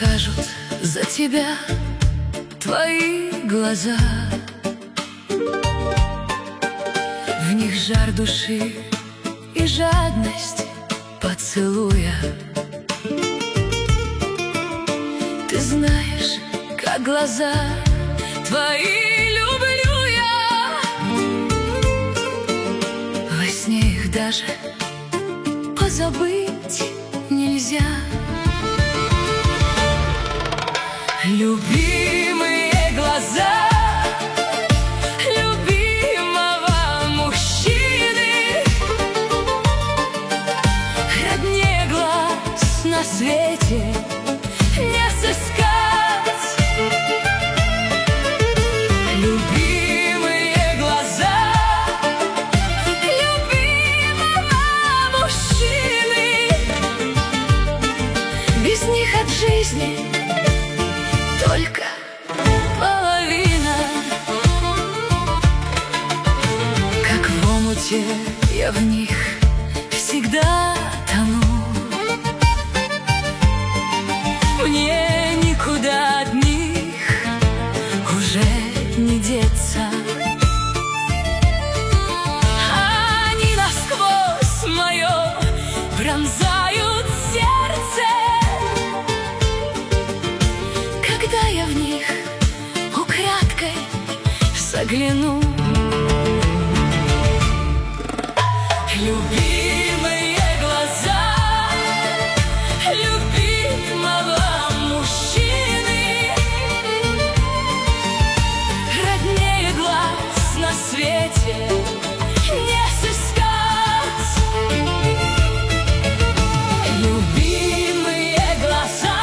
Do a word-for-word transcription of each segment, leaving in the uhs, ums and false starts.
скажут за тебя твои глаза. В них жар души и жадность поцелуя. Ты знаешь, как глаза твои люблю я. Во сне их даже позабыть нельзя. Любимые глаза любимого мужчины, роднее глаз на свете не сыскать. Любимые глаза любимого мужчины, без них от жизни только половина. Как в омуте я в них всегда тону. Мне никуда от них уже не деться. Они насквозь мое пронзают сердце, когда я в них украдкой загляну. Любимые глаза любимого мужчины, роднее глаз на свете не сыскать. Любимые глаза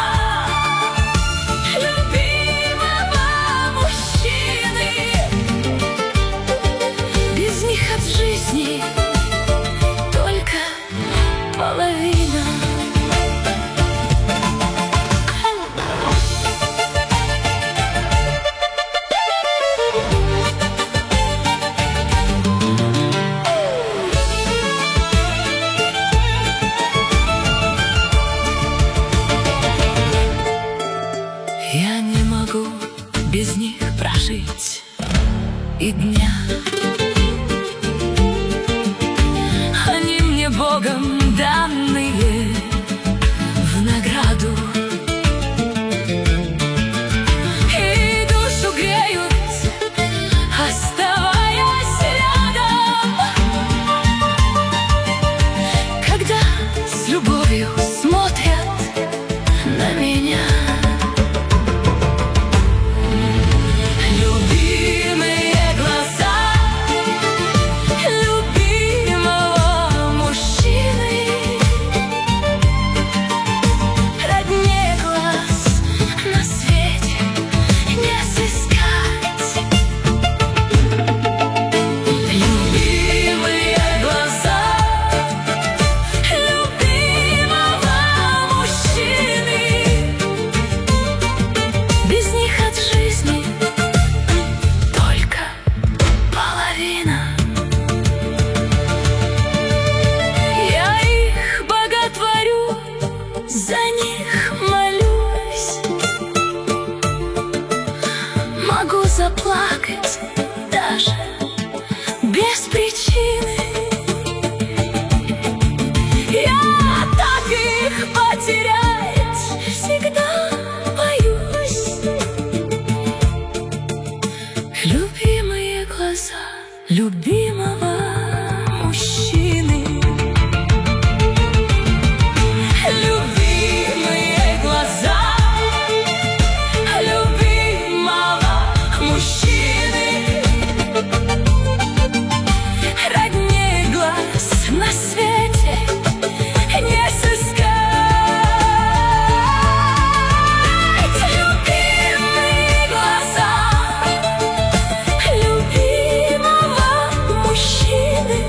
любимого мужчины, без них от жизни только половина. Я не могу без них прожить и дня. Они мне Богом данные в награду, и душу греют, оставаясь рядом, когда с любовью смотрят на меня. За них молюсь, могу заплакать даже без причины. Я так их потерять всегда боюсь. Любимые глаза любимого мужчины, на свете не сыскать. Любимые глаза любимого мужчины,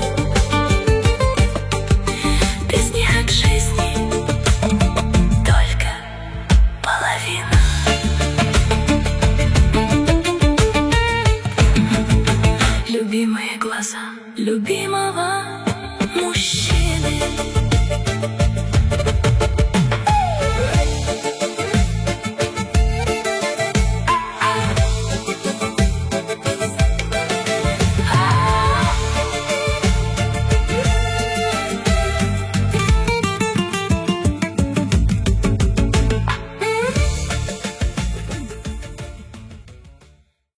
без них от жизни только половина. Любимые глаза любимого мужчины.